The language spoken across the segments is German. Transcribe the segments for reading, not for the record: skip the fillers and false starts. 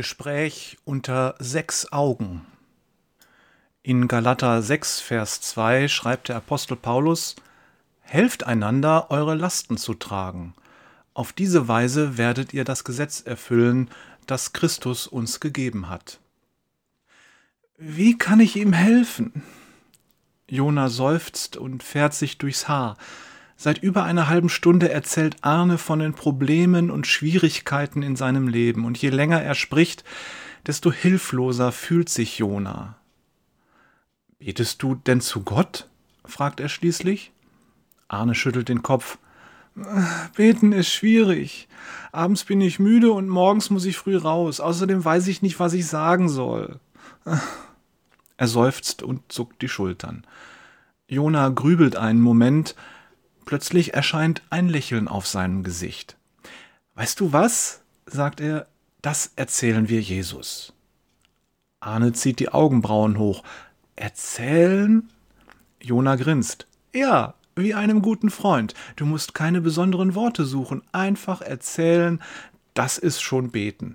Gespräch unter 6 Augen. In Galater 6, Vers 2 schreibt der Apostel Paulus: Helft einander, eure Lasten zu tragen. Auf diese Weise werdet ihr das Gesetz erfüllen, das Christus uns gegeben hat. Wie kann ich ihm helfen? Jona seufzt und fährt sich durchs Haar. Seit über einer halben Stunde erzählt Arne von den Problemen und Schwierigkeiten in seinem Leben. Und je länger er spricht, desto hilfloser fühlt sich Jona. »Betest du denn zu Gott?« fragt er schließlich. Arne schüttelt den Kopf. »Beten ist schwierig. Abends bin ich müde und morgens muss ich früh raus. Außerdem weiß ich nicht, was ich sagen soll.« Er seufzt und zuckt die Schultern. Jona grübelt einen Moment. Plötzlich erscheint ein Lächeln auf seinem Gesicht. »Weißt du was?« sagt er, »das erzählen wir Jesus.« Arne zieht die Augenbrauen hoch. »Erzählen?« Jona grinst. »Ja, wie einem guten Freund. Du musst keine besonderen Worte suchen. Einfach erzählen, das ist schon beten.«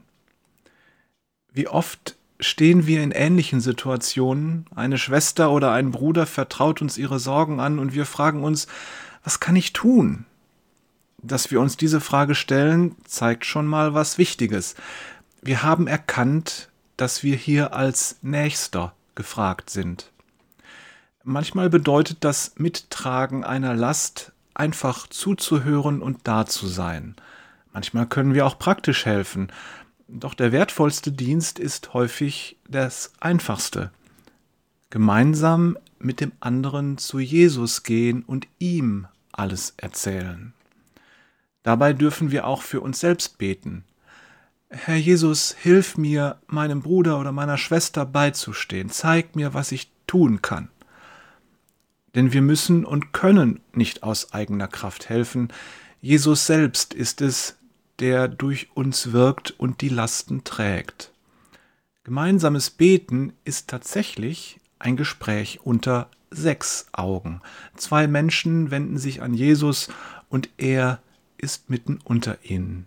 Wie oft stehen wir in ähnlichen Situationen? Eine Schwester oder ein Bruder vertraut uns ihre Sorgen an und wir fragen uns, was kann ich tun? Dass wir uns diese Frage stellen, zeigt schon mal was Wichtiges. Wir haben erkannt, dass wir hier als Nächster gefragt sind. Manchmal bedeutet das Mittragen einer Last, einfach zuzuhören und da zu sein. Manchmal können wir auch praktisch helfen. Doch der wertvollste Dienst ist häufig das einfachste. Gemeinsam mit dem anderen zu Jesus gehen und ihm alles erzählen. Dabei dürfen wir auch für uns selbst beten. Herr Jesus, hilf mir, meinem Bruder oder meiner Schwester beizustehen. Zeig mir, was ich tun kann. Denn wir müssen und können nicht aus eigener Kraft helfen. Jesus selbst ist es, der durch uns wirkt und die Lasten trägt. Gemeinsames Beten ist tatsächlich ein Gespräch unter 6 Augen. 2 Menschen wenden sich an Jesus und er ist mitten unter ihnen.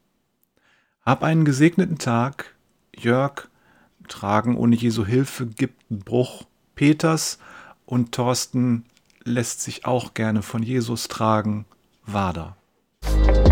Hab einen gesegneten Tag. Jörg, Tragen ohne Jesu Hilfe gibt einen Bruch. Peters und Thorsten lässt sich auch gerne von Jesus tragen. Wader.